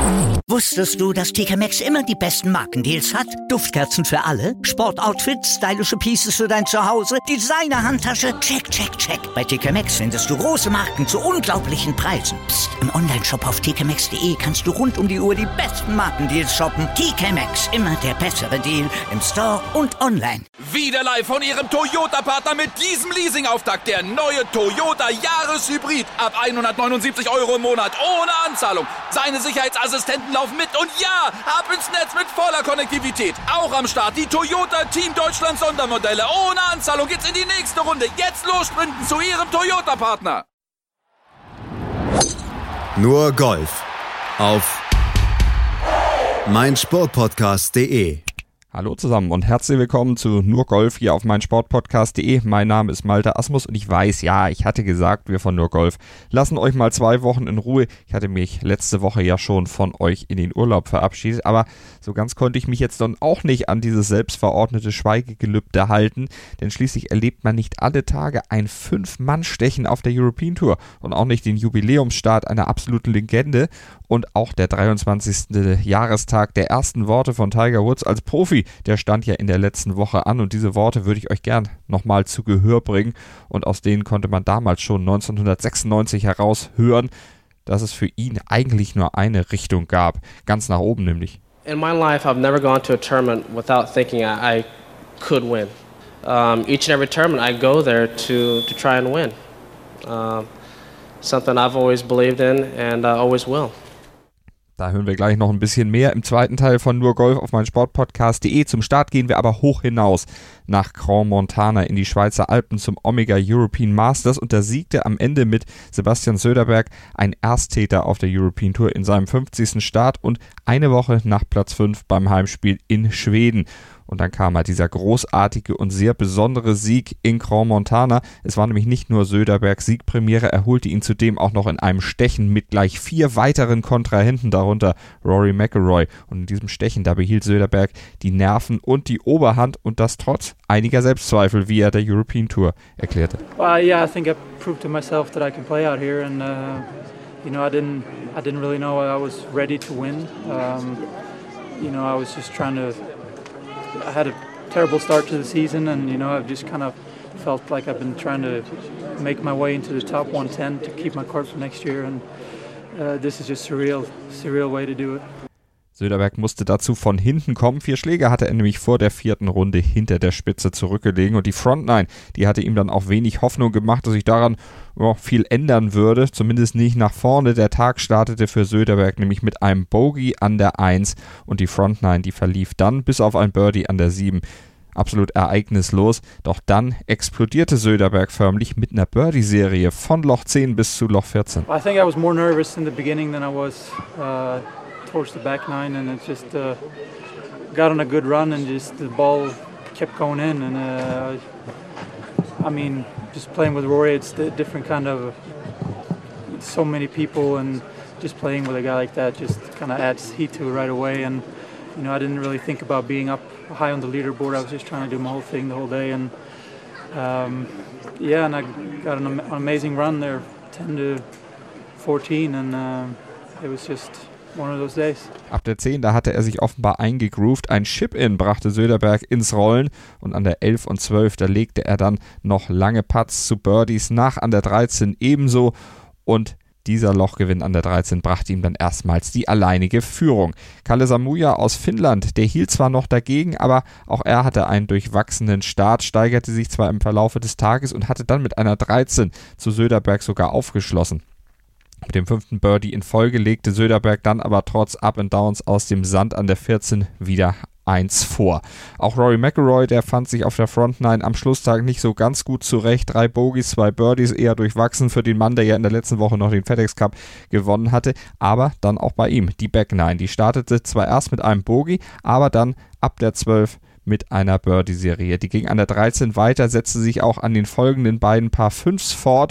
Wusstest du, dass TK Maxx immer die besten Markendeals hat? Duftkerzen für alle, Sportoutfits, stylische Pieces für dein Zuhause, Designer-Handtasche, check, check, check. Bei TK Maxx findest du große Marken zu unglaublichen Preisen. Psst. Im Onlineshop auf tkmaxx.de kannst du rund um die Uhr die besten Markendeals shoppen. TK Maxx, immer der bessere Deal im Store und online. Wieder live von ihrem Toyota-Partner mit diesem Leasing-Auftakt. Der neue Toyota Jahreshybrid. Ab 179 € im Monat. Ohne Anzahlung. Seine Sicherheitsassistenten laufen mit. Und ja, ab ins Netz mit voller Konnektivität. Auch am Start die Toyota Team Deutschland Sondermodelle. Ohne Anzahlung geht's in die nächste Runde. Jetzt los sprinten zu ihrem Toyota-Partner. Nur Golf auf meinsportpodcast.de. Hallo zusammen und herzlich willkommen zu Nur Golf hier auf meinsportpodcast.de. Mein Name ist Malte Asmus und ich weiß, ja, ich hatte gesagt, wir von Nur Golf lassen euch mal 2 Wochen in Ruhe. Ich hatte mich letzte Woche ja schon von euch in den Urlaub verabschiedet, aber so ganz konnte ich mich jetzt dann auch nicht an dieses selbstverordnete Schweigegelübde halten, denn schließlich erlebt man nicht alle Tage ein 5-Mann-Stechen auf der European Tour und auch nicht den Jubiläumsstart einer absoluten Legende und auch der 23. Jahrestag der ersten Worte von Tiger Woods als Profi. Der stand ja in der letzten Woche an und diese Worte würde ich euch gern nochmal zu Gehör bringen und aus denen konnte man damals schon 1996 heraushören, dass es für ihn eigentlich nur eine Richtung gab, ganz nach oben nämlich. In my life I've never gone to a tournament without thinking I could win. Each and every tournament I go there to try and win. Something I've always believed in and always will. Da hören wir gleich noch ein bisschen mehr im zweiten Teil von Nur Golf auf meinsportpodcast.de. Zum Start gehen wir aber hoch hinaus nach Crans-Montana in die Schweizer Alpen zum Omega European Masters und da siegte am Ende mit Sebastian Söderberg ein Ersttäter auf der European Tour in seinem 50. Start und eine Woche nach Platz 5 beim Heimspiel in Schweden. Und dann kam halt dieser großartige und sehr besondere Sieg in Crans-Montana. Es war nämlich nicht nur Söderbergs Siegpremiere, er holte ihn zudem auch noch in einem Stechen mit gleich 4 weiteren Kontrahenten, darunter Rory McIlroy. Und in diesem Stechen, da behielt Söderberg die Nerven und die Oberhand und das trotz einiger Selbstzweifel, wie er der European Tour erklärte. Yeah, I think I proved to myself that I can play out here and I didn't really know I was ready to win. I was just I had a terrible start to the season and, I've just kind of felt like I've been trying to make my way into the top 110 to keep my court for next year and this is just a surreal way to do it. Söderberg musste dazu von hinten kommen. 4 Schläge hatte er nämlich vor der 4. Runde hinter der Spitze zurückgelegen und die Front 9, die hatte ihm dann auch wenig Hoffnung gemacht, dass sich daran viel ändern würde, zumindest nicht nach vorne. Der Tag startete für Söderberg nämlich mit einem Bogey an der 1 und die Front 9, die verlief dann bis auf ein Birdie an der 7. Absolut ereignislos, doch dann explodierte Söderberg förmlich mit einer Birdie-Serie von Loch 10 bis zu Loch 14. I think I was more nervous in the beginning than I was towards the back 9 and it just got on a good run and just the ball kept going in and just playing with Rory, it's a different kind of so many people and just playing with a guy like that just kind of adds heat to it right away and I didn't really think about being up high on the leaderboard. I was just trying to do my whole thing the whole day and and I got an amazing run there, 10 to 14 and it was just one of those days. Ab der 10, da hatte er sich offenbar eingegroovt. Ein Chip-In brachte Söderberg ins Rollen und an der 11 und 12, da legte er dann noch lange Putts zu Birdies nach, an der 13 ebenso und dieser Lochgewinn an der 13 brachte ihm dann erstmals die alleinige Führung. Kalle Samuja aus Finnland, der hielt zwar noch dagegen, aber auch er hatte einen durchwachsenen Start, steigerte sich zwar im Verlaufe des Tages und hatte dann mit einer 13 zu Söderberg sogar aufgeschlossen. Mit dem 5. Birdie in Folge legte Söderberg dann aber trotz Up and Downs aus dem Sand an der 14 wieder 1 vor. Auch Rory McIlroy, der fand sich auf der Front 9 am Schlusstag nicht so ganz gut zurecht. 3 Bogies, 2 Birdies, eher durchwachsen für den Mann, der ja in der letzten Woche noch den FedEx Cup gewonnen hatte. Aber dann auch bei ihm die Back 9. Die startete zwar erst mit einem Bogie, aber dann ab der 12 mit einer Birdie-Serie. Die ging an der 13 weiter, setzte sich auch an den folgenden beiden Paar 5s fort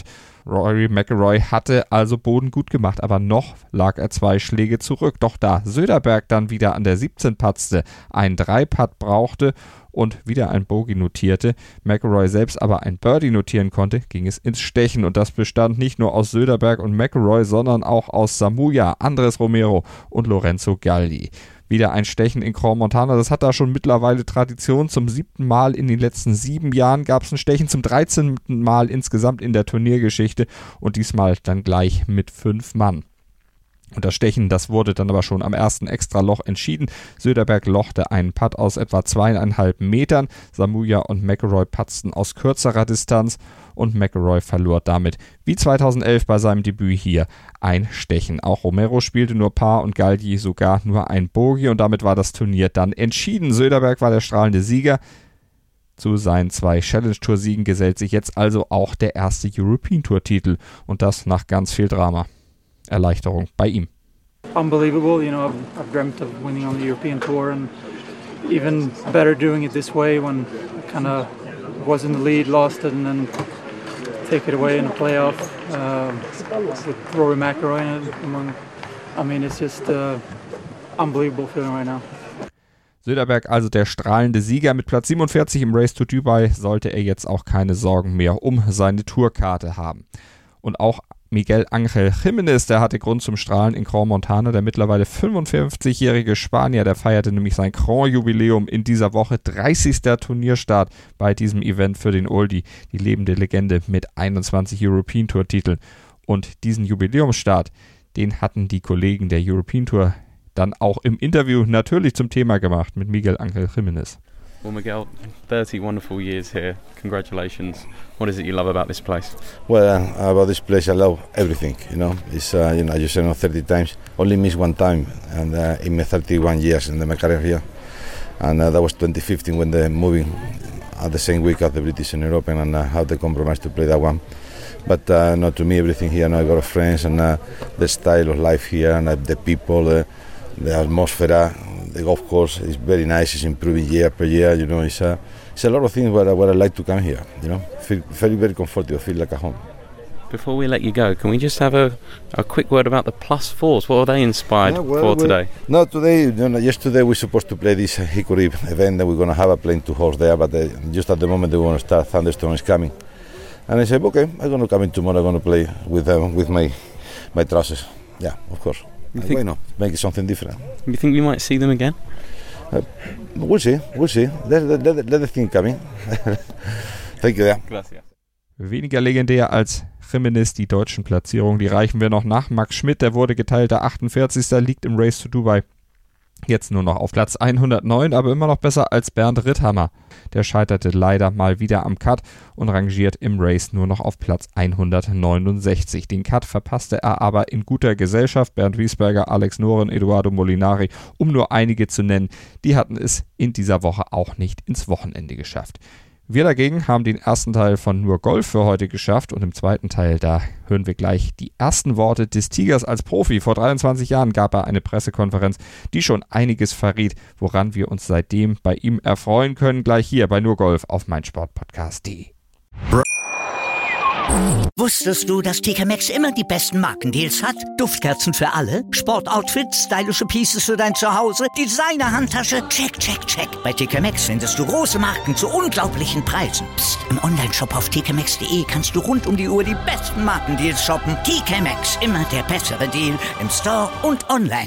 Rory McIlroy hatte also Boden gut gemacht, aber noch lag er 2 Schläge zurück. Doch da Söderberg dann wieder an der 17 patzte, einen 3-Putt brauchte und wieder ein Bogey notierte, McIlroy selbst aber ein Birdie notieren konnte, ging es ins Stechen. Und das bestand nicht nur aus Söderberg und McIlroy, sondern auch aus Samuja, Andres Romero und Lorenzo Galli. Wieder ein Stechen in Crans-Montana, das hat da schon mittlerweile Tradition. Zum 7. Mal in den letzten 7 Jahren gab es ein Stechen, zum 13. Mal insgesamt in der Turniergeschichte und diesmal dann gleich mit 5 Mann. Und das Stechen, das wurde dann aber schon am ersten Extraloch entschieden. Söderberg lochte einen Putt aus etwa 2,5 Metern. Samuja und McIlroy putzten aus kürzerer Distanz und McIlroy verlor damit, wie 2011 bei seinem Debüt hier, ein Stechen. Auch Romero spielte nur Par und Galli sogar nur ein Bogey und damit war das Turnier dann entschieden. Söderberg war der strahlende Sieger. Zu seinen 2 Challenge-Tour-Siegen gesellt sich jetzt also auch der erste European-Tour-Titel und das nach ganz viel Drama. Erleichterung bei ihm. Unbelievable, I've dreamt of winning on the European Tour and even better doing it this way when I kind of was in the lead, lost it and then take it away in a playoff with Rory McIlroy in it. It's just unbelievable feeling right now. Söderberg also der strahlende Sieger. Mit Platz 47 im Race to Dubai sollte er jetzt auch keine Sorgen mehr um seine Tourkarte haben. Und auch Miguel Ángel Jiménez, der hatte Grund zum Strahlen in Crans-Montana. Der mittlerweile 55-jährige Spanier, der feierte nämlich sein Grand-Jubiläum in dieser Woche. 30. Turnierstart bei diesem Event für den Oldie, die lebende Legende mit 21 European Tour-Titeln. Und diesen Jubiläumsstart, den hatten die Kollegen der European Tour dann auch im Interview natürlich zum Thema gemacht mit Miguel Ángel Jiménez. Well, Miguel, 30 wonderful years here. Congratulations. What is it you love about this place? Well, about this place, I love everything. It's you said 30 times. Only missed one time, and in my 31 years in my career here, and that was 2015 when they moving at the same week as the British Senior Open, and how they compromised to play that one. But not to me, everything here. I got friends, and the style of life here, and the people, the atmosphere. The golf course is very nice. It's improving year per year. It's a lot of things where I like to come here. Feel very, very comfortable. Feel like a home. Before we let you go, can we just have a quick word about the +4s? What are they inspired for today? No, today, yesterday we're supposed to play this Hickory event, and we're going to have a plane to host there. But just at the moment they want to start, thunderstorm is coming, and I said, okay, I'm going to come in tomorrow. I'm going to play with my trousers. Yeah, of course. Why not? Make it something different. You think we might see them again? We'll see. Let the thing come in. Thank you. Gracias. Weniger legendär als Jiménez die deutschen Platzierungen, die reichen wir noch nach. Max Schmidt, der wurde geteilter 48. liegt im Race to Dubai jetzt nur noch auf Platz 109, aber immer noch besser als Bernd Ritthammer. Der scheiterte leider mal wieder am Cut und rangiert im Race nur noch auf Platz 169. Den Cut verpasste er aber in guter Gesellschaft. Bernd Wiesberger, Alex Noren, Eduardo Molinari, um nur einige zu nennen, die hatten es in dieser Woche auch nicht ins Wochenende geschafft. Wir dagegen haben den ersten Teil von Nur Golf für heute geschafft und im zweiten Teil, da hören wir gleich die ersten Worte des Tigers als Profi. Vor 23 Jahren gab er eine Pressekonferenz, die schon einiges verriet, woran wir uns seitdem bei ihm erfreuen können. Gleich hier bei Nur Golf auf meinsportpodcast.de. Wusstest du, dass TK Maxx immer die besten Markendeals hat? Duftkerzen für alle, Sportoutfits, stylische Pieces für dein Zuhause, Designer-Handtasche, check, check, check. Bei TK Maxx findest du große Marken zu unglaublichen Preisen. Psst. Im Onlineshop auf tkmaxx.de kannst du rund um die Uhr die besten Markendeals shoppen. TK Maxx, immer der bessere Deal im Store und online.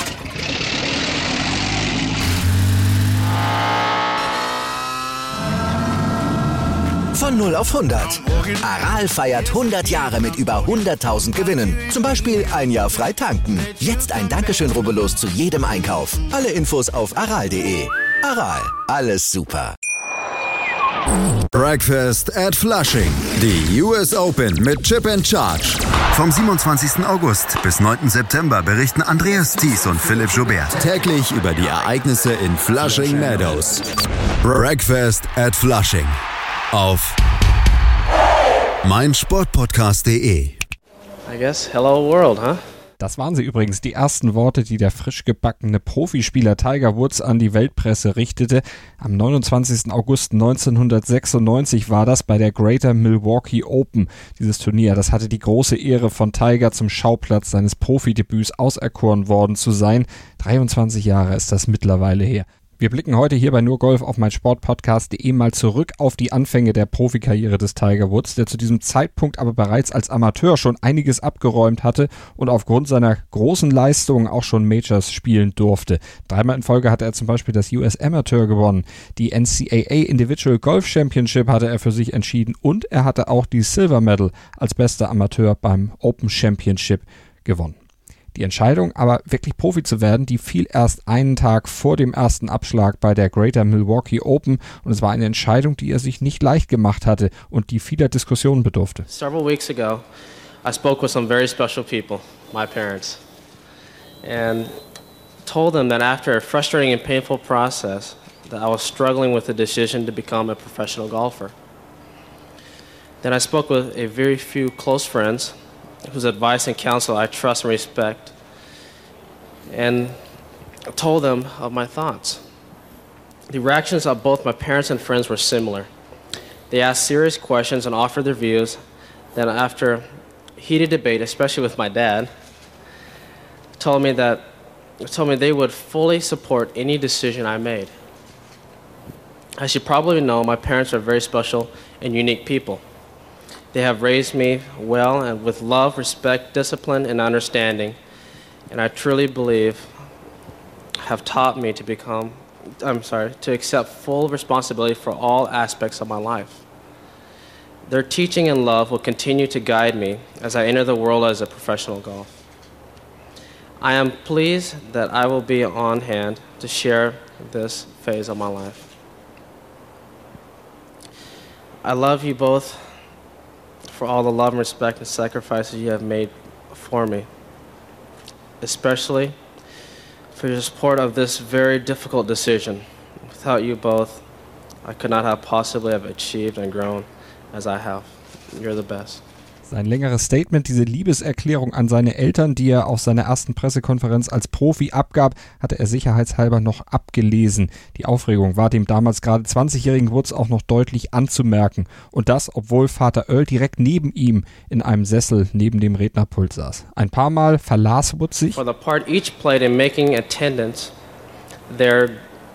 Von 0 auf 100. Aral feiert 100 Jahre mit über 100.000 Gewinnen. Zum Beispiel ein Jahr frei tanken. Jetzt ein Dankeschön, rubbellos zu jedem Einkauf. Alle Infos auf aral.de. Aral, alles super. Breakfast at Flushing. Die US Open mit Chip and Charge. Vom 27. August bis 9. September berichten Andreas Thies und Philipp Joubert Täglich über die Ereignisse in Flushing Meadows. Breakfast at Flushing. Auf meinsportpodcast.de. I guess hello world, huh? Das waren sie übrigens, die ersten Worte, die der frisch gebackene Profispieler Tiger Woods an die Weltpresse richtete. Am 29. August 1996 war das bei der Greater Milwaukee Open. Dieses Turnier, das hatte die große Ehre, von Tiger zum Schauplatz seines Profidebüts auserkoren worden zu sein. 23 Jahre ist das mittlerweile her. Wir blicken heute hier bei Nur Golf auf meinsportpodcast.de mal zurück auf die Anfänge der Profikarriere des Tiger Woods, der zu diesem Zeitpunkt aber bereits als Amateur schon einiges abgeräumt hatte und aufgrund seiner großen Leistungen auch schon Majors spielen durfte. 3-mal in Folge hatte er zum Beispiel das US Amateur gewonnen, die NCAA Individual Golf Championship hatte er für sich entschieden und er hatte auch die Silver Medal als bester Amateur beim Open Championship gewonnen. Die Entscheidung, aber wirklich Profi zu werden, die fiel erst einen Tag vor dem ersten Abschlag bei der Greater Milwaukee Open und es war eine Entscheidung, die er sich nicht leicht gemacht hatte und die vieler Diskussionen bedurfte. Several weeks ago, I spoke with some very special people, my parents, and told them that after a frustrating and painful process, that I was struggling with the decision to become a professional golfer. Then I spoke with a very few close friends whose advice and counsel I trust and respect, and told them of my thoughts. The reactions of both my parents and friends were similar. They asked serious questions and offered their views. Then after heated debate, especially with my dad, told me they would fully support any decision I made. As you probably know, my parents are very special and unique people. They have raised me well and with love, respect, discipline, and understanding, and I truly believe have taught me to accept full responsibility for all aspects of my life. Their teaching and love will continue to guide me as I enter the world as a professional golf. I am pleased that I will be on hand to share this phase of my life. I love you both for all the love and respect and sacrifices you have made for me, especially for your support of this very difficult decision. Without you both, I could not have possibly have achieved and grown as I have. You're the best. Sein längeres Statement, diese Liebeserklärung an seine Eltern, die er auf seiner ersten Pressekonferenz als Profi abgab, hatte er sicherheitshalber noch abgelesen. Die Aufregung war dem damals gerade 20-jährigen Woods auch noch deutlich anzumerken. Und das, obwohl Vater Earl direkt neben ihm in einem Sessel neben dem Rednerpult saß. Ein paar Mal verlas Woods sich. For the part each played in making attendance a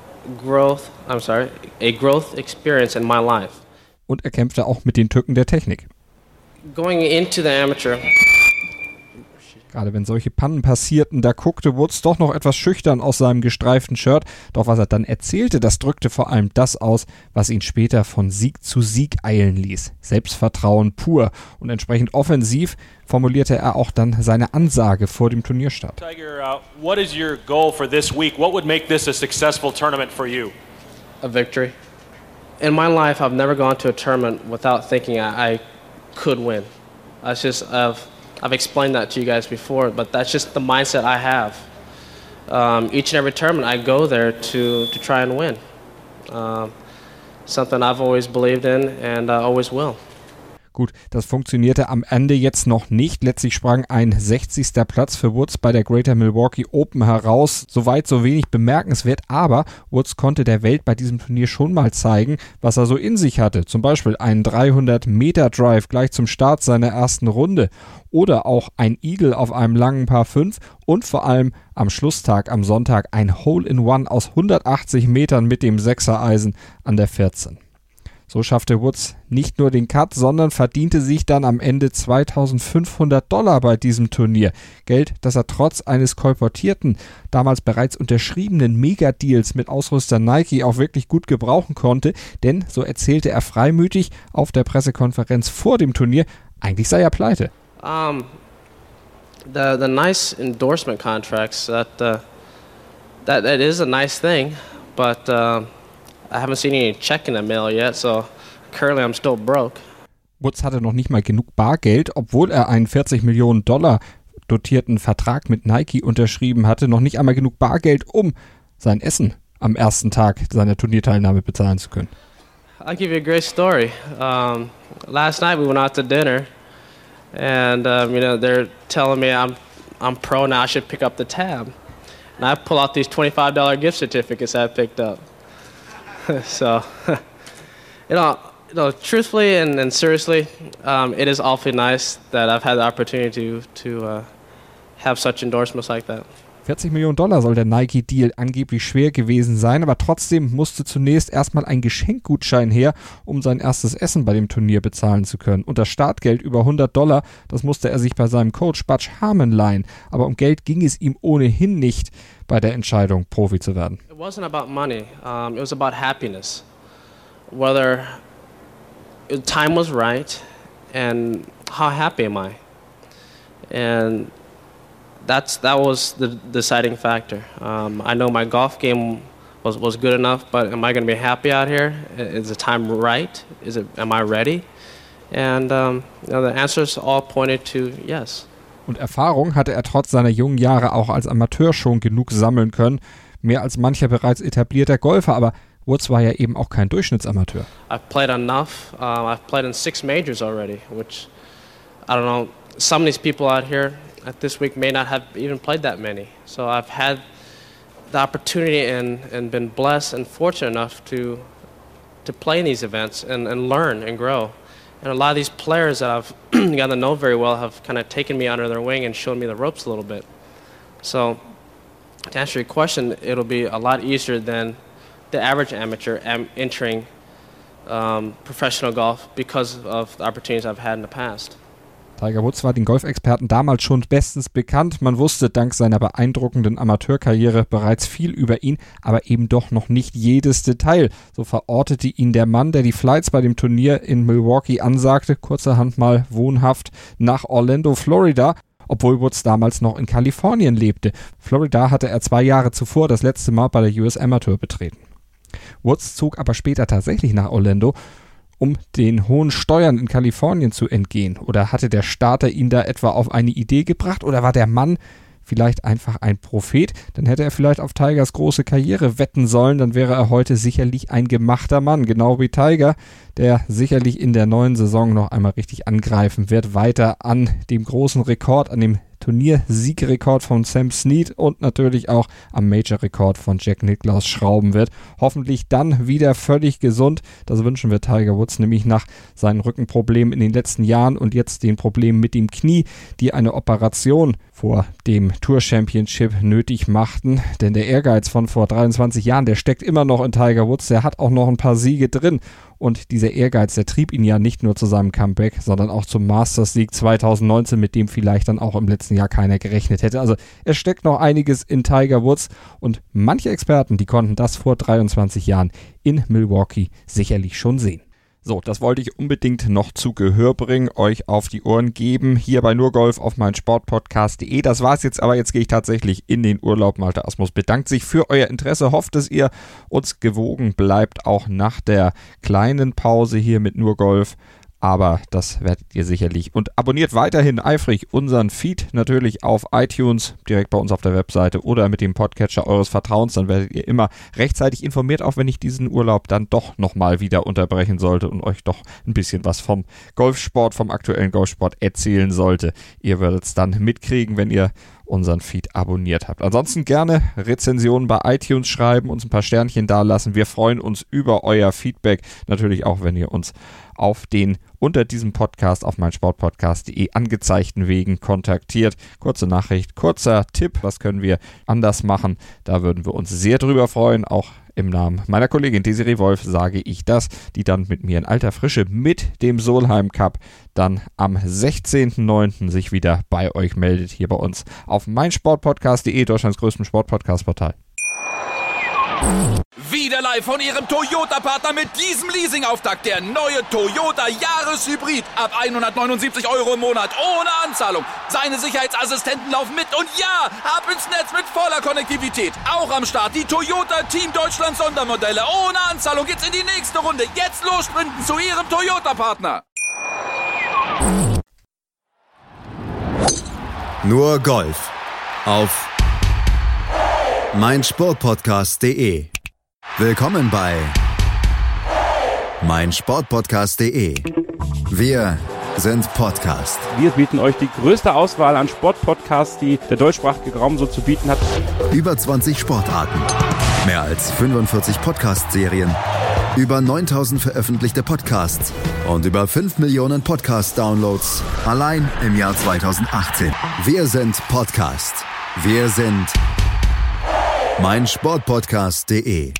growth experience in my life. Und er kämpfte auch mit den Tücken der Technik. Going into the amateur. Gerade wenn solche Pannen passierten, da guckte Woods doch noch etwas schüchtern aus seinem gestreiften Shirt. Doch was er dann erzählte, das drückte vor allem das aus, was ihn später von Sieg zu Sieg eilen ließ. Selbstvertrauen pur. Und entsprechend offensiv formulierte er auch dann seine Ansage vor dem Turnierstart. Tiger, what is your goal for this week? What would make this a successful tournament for you? A victory. In my life, I've never gone to a tournament without thinking I could win. I've explained that to you guys before, but that's just the mindset I have. Each and every tournament, I go there to try and win. Something I've always believed in and always will. Gut, das funktionierte am Ende jetzt noch nicht. Letztlich sprang ein 60. Platz für Woods bei der Greater Milwaukee Open heraus. Soweit so wenig bemerkenswert, aber Woods konnte der Welt bei diesem Turnier schon mal zeigen, was er so in sich hatte. Zum Beispiel einen 300-Meter-Drive gleich zum Start seiner ersten Runde oder auch ein Eagle auf einem langen Par 5 und vor allem am Schlusstag am Sonntag ein Hole-in-One aus 180 Metern mit dem 6er-Eisen an der 14. So schaffte Woods nicht nur den Cut, sondern verdiente sich dann am Ende $2.500 bei diesem Turnier. Geld, das er trotz eines kolportierten, damals bereits unterschriebenen Megadeals mit Ausrüster Nike auch wirklich gut gebrauchen konnte, denn, so erzählte er freimütig auf der Pressekonferenz vor dem Turnier, eigentlich sei er pleite. The nice endorsement contracts, that is a nice thing, but I haven't seen any check in the mail yet, so currently I'm still broke. Woods hatte noch nicht mal genug Bargeld, obwohl er einen $40 Millionen dotierten Vertrag mit Nike unterschrieben hatte, noch nicht einmal genug Bargeld, um sein Essen am ersten Tag seiner Turnierteilnahme bezahlen zu können. I'll give you a great story. Last night we went out to dinner, and they're telling me I'm pro now, I should pick up the tab. And I pull out these $25 gift certificates I picked up. So, truthfully and seriously, it is awfully nice that I've had the opportunity to have such endorsements like that. $40 Millionen soll der Nike-Deal angeblich schwer gewesen sein, aber trotzdem musste zunächst erstmal ein Geschenkgutschein her, um sein erstes Essen bei dem Turnier bezahlen zu können. Und das Startgeld über $100, das musste er sich bei seinem Coach Butch Harmon leihen. Aber um Geld ging es ihm ohnehin nicht bei der Entscheidung, Profi zu werden. It wasn't about money, it was about happiness. Whether time was right and how happy am I? And that was the deciding factor. I know my golf game was good enough, but am I going to be happy out here? Is the time right? Am I ready? And the answers all pointed to yes. Und Erfahrung hatte er trotz seiner jungen Jahre auch als Amateur schon genug sammeln können. Mehr als mancher bereits etablierter Golfer, aber Woods war ja eben auch kein Durchschnittsamateur. I've played enough. I've played in 6 majors already, which, I don't know, some of these people out here at this week may not have even played that many. So I've had the opportunity and been blessed and fortunate enough to play in these events and learn and grow. And a lot of these players that I've gotten to know very well have kind of taken me under their wing and shown me the ropes a little bit. So to answer your question, it'll be a lot easier than the average amateur entering professional golf because of the opportunities I've had in the past. Tiger Woods war den Golfexperten damals schon bestens bekannt. Man wusste dank seiner beeindruckenden Amateurkarriere bereits viel über ihn, aber eben doch noch nicht jedes Detail. So verortete ihn der Mann, der die Flights bei dem Turnier in Milwaukee ansagte, kurzerhand mal wohnhaft nach Orlando, Florida, obwohl Woods damals noch in Kalifornien lebte. Florida hatte er 2 Jahre zuvor das letzte Mal bei der US Amateur betreten. Woods zog aber später tatsächlich nach Orlando, um den hohen Steuern in Kalifornien zu entgehen. Oder hatte der Starter ihn da etwa auf eine Idee gebracht? Oder war der Mann vielleicht einfach ein Prophet? Dann hätte er vielleicht auf Tigers große Karriere wetten sollen. Dann wäre er heute sicherlich ein gemachter Mann. Genau wie Tiger, der sicherlich in der neuen Saison noch einmal richtig angreifen wird. Weiter an dem großen Rekord, an dem Turniersiegrekord von Sam Snead und natürlich auch am Major-Rekord von Jack Nicklaus schrauben wird. Hoffentlich dann wieder völlig gesund. Das wünschen wir Tiger Woods, nämlich nach seinen Rückenproblemen in den letzten Jahren und jetzt den Problemen mit dem Knie, die eine Operation vor dem Tour Championship nötig machten. Denn der Ehrgeiz von vor 23 Jahren, der steckt immer noch in Tiger Woods. Der hat auch noch ein paar Siege drin. Und dieser Ehrgeiz, der trieb ihn ja nicht nur zu seinem Comeback, sondern auch zum Masters-Sieg 2019, mit dem vielleicht dann auch im letzten Jahr keiner gerechnet hätte. Also es steckt noch einiges in Tiger Woods und manche Experten, die konnten das vor 23 Jahren in Milwaukee sicherlich schon sehen. So, das wollte ich unbedingt noch zu Gehör bringen, euch auf die Ohren geben, hier bei Nur Golf auf meinsportpodcast.de. Das war's jetzt, aber jetzt gehe ich tatsächlich in den Urlaub. Malte Asmus bedankt sich für euer Interesse, hofft, dass ihr uns gewogen bleibt, auch nach der kleinen Pause hier mit Nur Golf. Aber das werdet ihr sicherlich. Und abonniert weiterhin eifrig unseren Feed natürlich auf iTunes, direkt bei uns auf der Webseite oder mit dem Podcatcher eures Vertrauens. Dann werdet ihr immer rechtzeitig informiert, auch wenn ich diesen Urlaub dann doch nochmal wieder unterbrechen sollte und euch doch ein bisschen was vom Golfsport, vom aktuellen Golfsport erzählen sollte. Ihr werdet es dann mitkriegen, wenn ihr unseren Feed abonniert habt. Ansonsten gerne Rezensionen bei iTunes schreiben, uns ein paar Sternchen dalassen. Wir freuen uns über euer Feedback. Natürlich auch, wenn ihr uns auf den unter diesem Podcast auf meinsportpodcast.de angezeigten Wegen kontaktiert. Kurze Nachricht, kurzer Tipp, was können wir anders machen? Da würden wir uns sehr drüber freuen. Auch im Namen meiner Kollegin Desiree Wolf sage ich das, die dann mit mir in alter Frische mit dem Solheim Cup dann am 16.09. sich wieder bei euch meldet, hier bei uns auf meinsportpodcast.de, Deutschlands größtem Sportpodcast-Portal. Wieder live von Ihrem Toyota-Partner mit diesem Leasing-Auftakt. Der neue Toyota Jahreshybrid. Ab 179 € im Monat. Ohne Anzahlung. Seine Sicherheitsassistenten laufen mit. Und ja, ab ins Netz mit voller Konnektivität. Auch am Start die Toyota Team Deutschland Sondermodelle. Ohne Anzahlung geht's in die nächste Runde. Jetzt los sprinten zu Ihrem Toyota-Partner. Nur Golf auf meinsportpodcast.de. Willkommen bei meinsportpodcast.de. Wir sind Podcast. Wir bieten euch die größte Auswahl an Sportpodcasts, die der deutschsprachige Raum so zu bieten hat. Über 20 Sportarten, mehr als 45 Podcast-Serien, über 9000 veröffentlichte Podcasts und über 5 Millionen Podcast-Downloads allein im Jahr 2018. Wir sind Podcast. Wir sind meinsportpodcast.de.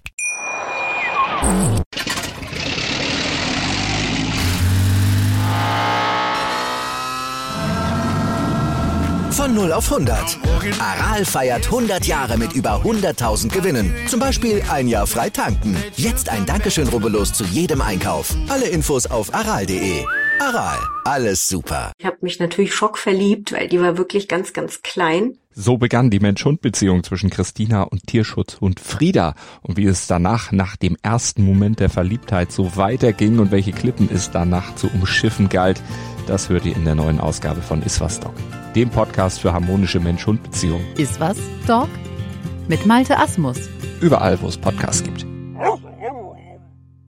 Von 0 auf 100. Aral feiert 100 Jahre mit über 100.000 Gewinnen. Zum Beispiel ein Jahr frei tanken. Jetzt ein Dankeschön, rubbellos zu jedem Einkauf. Alle Infos auf aral.de. Aral, alles super. Ich habe mich natürlich schockverliebt, weil die war wirklich ganz, ganz klein. So begann die Mensch-Hund-Beziehung zwischen Christina und Tierschutzhund Frieda. Und wie es danach, nach dem ersten Moment der Verliebtheit, so weiterging und welche Klippen es danach zu umschiffen galt, das hört ihr in der neuen Ausgabe von Iswas Dog, dem Podcast für harmonische Mensch-Hund-Beziehungen. Iswas Dog? Mit Malte Asmus. Überall, wo es Podcasts gibt.